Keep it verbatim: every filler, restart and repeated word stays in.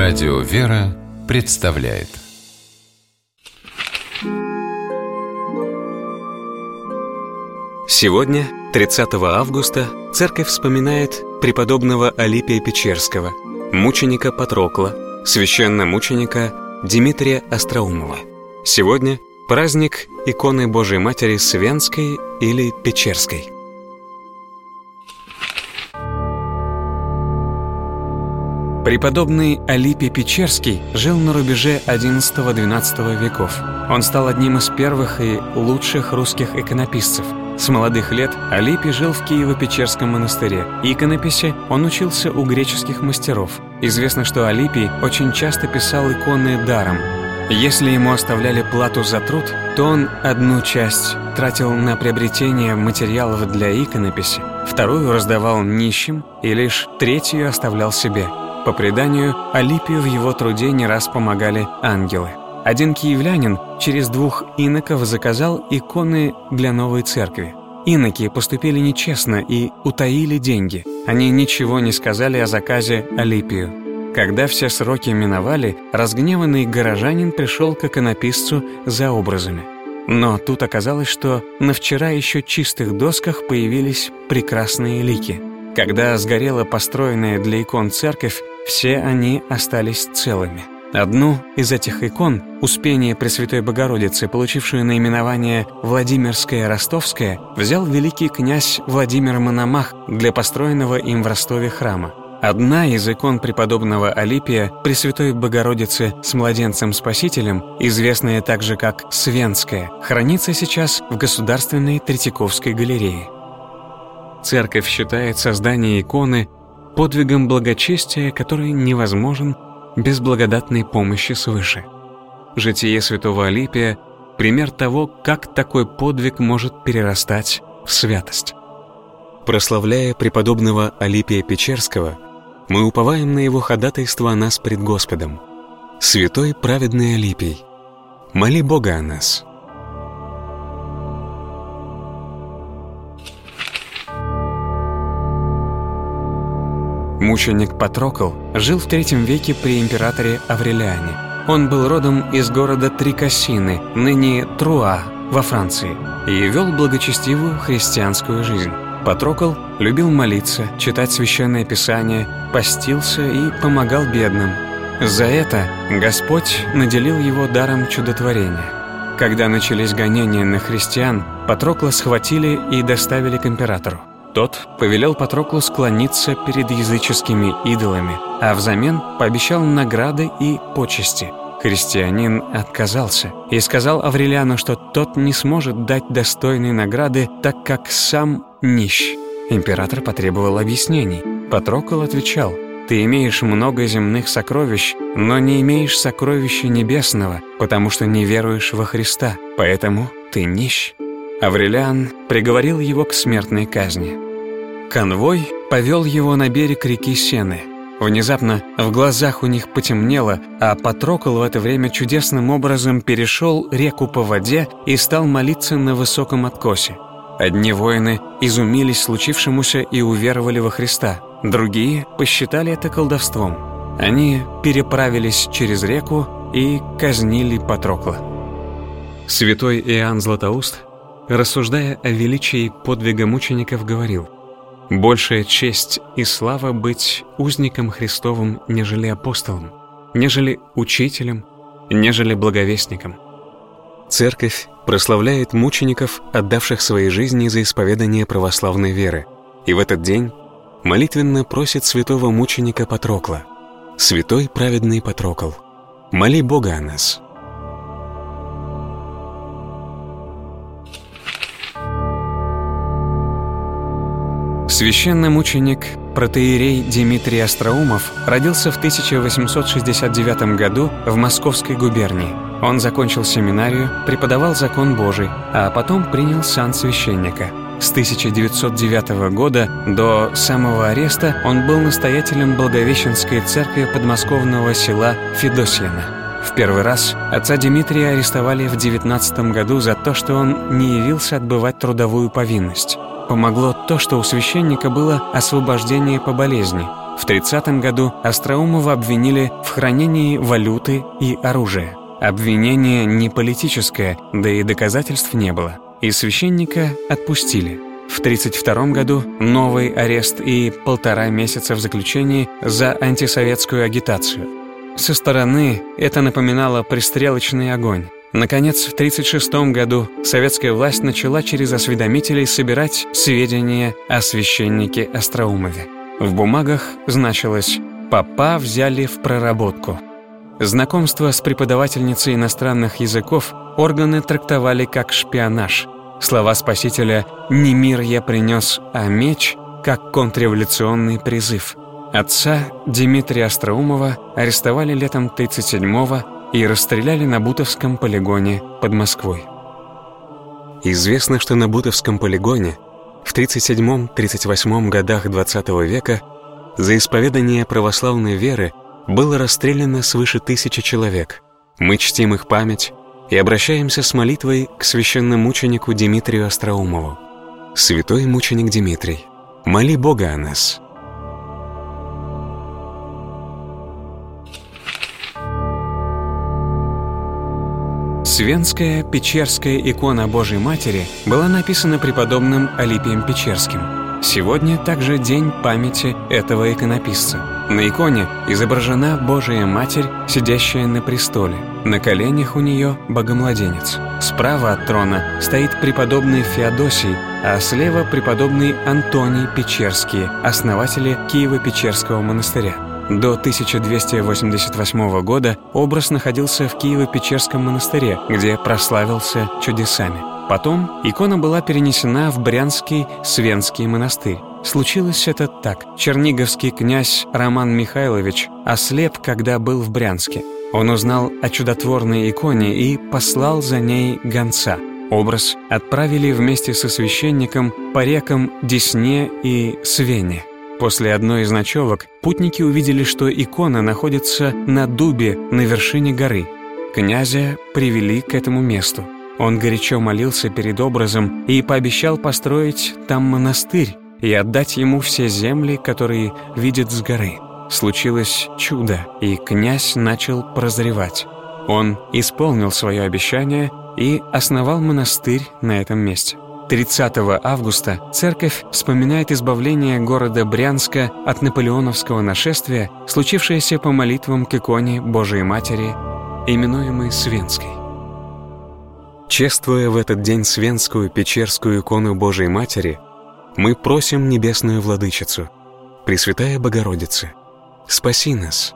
Радио «Вера» представляет. Сегодня, тридцатого августа, церковь вспоминает преподобного Алипия Печерского, мученика Патрокла, священномученика Димитрия Остроумова. Сегодня праздник иконы Божией Матери Свенской или Печерской. Преподобный Алипий Печерский жил на рубеже одиннадцатого-двенадцатого веков. Он стал одним из первых и лучших русских иконописцев. С молодых лет Алипий жил в Киево-Печерском монастыре. Иконописи он учился у греческих мастеров. Известно, что Алипий очень часто писал иконы даром. Если ему оставляли плату за труд, то он одну часть тратил на приобретение материалов для иконописи, вторую раздавал нищим и лишь третью оставлял себе. По преданию, Алипию в его труде не раз помогали ангелы. Один киевлянин через двух иноков заказал иконы для новой церкви. Иноки поступили нечестно и утаили деньги. Они ничего не сказали о заказе Алипию. Когда все сроки миновали, разгневанный горожанин пришел к иконописцу за образами. Но тут оказалось, что на вчера еще чистых досках появились прекрасные лики. Когда сгорела построенная для икон церковь, все они остались целыми. Одну из этих икон, Успение Пресвятой Богородицы, получившую наименование Владимирская Ростовская, взял великий князь Владимир Мономах для построенного им в Ростове храма. Одна из икон преподобного Алипия, Пресвятой Богородицы с младенцем Спасителем, известная также как Свенская, хранится сейчас в Государственной Третьяковской галерее. Церковь считает создание иконы подвигом благочестия, который невозможен без благодатной помощи свыше. Житие святого Алипия – пример того, как такой подвиг может перерастать в святость. Прославляя преподобного Алипия Печерского, мы уповаем на его ходатайство о нас пред Господом. Святой праведный Алипий, моли Бога о нас. Мученик Патрокл жил в третьем веке при императоре Аврелиане. Он был родом из города Трикассины, ныне Труа, во Франции, и вел благочестивую христианскую жизнь. Патрокл любил молиться, читать священное писание, постился и помогал бедным. За это Господь наделил его даром чудотворения. Когда начались гонения на христиан, Патрокла схватили и доставили к императору. Тот повелел Патроклу склониться перед языческими идолами, а взамен пообещал награды и почести. Христианин отказался и сказал Аврелиану, что тот не сможет дать достойной награды, так как сам нищ. Император потребовал объяснений. Патрокл отвечал: «Ты имеешь много земных сокровищ, но не имеешь сокровища небесного, потому что не веруешь во Христа, поэтому ты нищ». Аврелиан приговорил его к смертной казни. Конвой повел его на берег реки Сены. Внезапно в глазах у них потемнело, а Патрокл в это время чудесным образом перешел реку по воде и стал молиться на высоком откосе. Одни воины изумились случившемуся и уверовали во Христа, другие посчитали это колдовством. Они переправились через реку и казнили Патрокла. Святой Иоанн Златоуст, рассуждая о величии подвига мучеников, говорил: «Большая честь и слава быть узником Христовым, нежели апостолом, нежели учителем, нежели благовестником». Церковь прославляет мучеников, отдавших свои жизни за исповедание православной веры, и в этот день молитвенно просит святого мученика Патрокла: «Святой праведный Патрокл, моли Бога о нас». Священномученик протоиерей Димитрий Остроумов родился в тысяча восемьсот шестьдесят девятом году в Московской губернии. Он закончил семинарию, преподавал закон Божий, а потом принял сан священника. С тысяча девятьсот девятого года до самого ареста он был настоятелем Благовещенской церкви подмосковного села Федосьино. В первый раз отца Димитрия арестовали в девятнадцатом году за то, что он не явился отбывать трудовую повинность. Помогло то, что у священника было освобождение по болезни. В тридцатом году Остроумова обвинили в хранении валюты и оружия. Обвинение не политическое, да и доказательств не было. И священника отпустили. В тридцать втором году новый арест и полтора месяца в заключении за антисоветскую агитацию. Со стороны это напоминало пристрелочный огонь. Наконец, в тридцать шестом году советская власть начала через осведомителей собирать сведения о священнике Остроумове. В бумагах значилось «Попа взяли в проработку». Знакомство с преподавательницей иностранных языков органы трактовали как шпионаж. Слова Спасителя «Не мир я принес, а меч» как контрреволюционный призыв. Отца Дмитрия Остроумова арестовали летом тридцать седьмого и расстреляли на Бутовском полигоне под Москвой. Известно, что на Бутовском полигоне в тридцать седьмом — тридцать восьмом годах двадцатого века за исповедание православной веры было расстреляно свыше тысячи человек. Мы чтим их память и обращаемся с молитвой к священномученику Дмитрию Остроумову. Святой мученик Дмитрий, моли Бога о нас. Свенская Печерская икона Божией Матери была написана преподобным Алипием Печерским. Сегодня также день памяти этого иконописца. На иконе изображена Божия Матерь, сидящая на престоле. На коленях у нее Богомладенец. Справа от трона стоит преподобный Феодосий, а слева преподобный Антоний Печерский, основатели Киево-Печерского монастыря. До тысяча двести восемьдесят восьмого года образ находился в Киево-Печерском монастыре, где прославился чудесами. Потом икона была перенесена в Брянский Свенский монастырь. Случилось это так. Черниговский князь Роман Михайлович ослеп, когда был в Брянске. Он узнал о чудотворной иконе и послал за ней гонца. Образ отправили вместе со священником по рекам Десне и Свене. После одной из ночевок путники увидели, что икона находится на дубе на вершине горы. Князя привели к этому месту. Он горячо молился перед образом и пообещал построить там монастырь и отдать ему все земли, которые видит с горы. Случилось чудо, и князь начал прозревать. Он исполнил свое обещание и основал монастырь на этом месте. тридцатого августа церковь вспоминает избавление города Брянска от наполеоновского нашествия, случившееся по молитвам к иконе Божией Матери, именуемой Свенской. Чествуя в этот день Свенскую Печерскую икону Божией Матери, мы просим Небесную Владычицу, Пресвятая Богородица, спаси нас,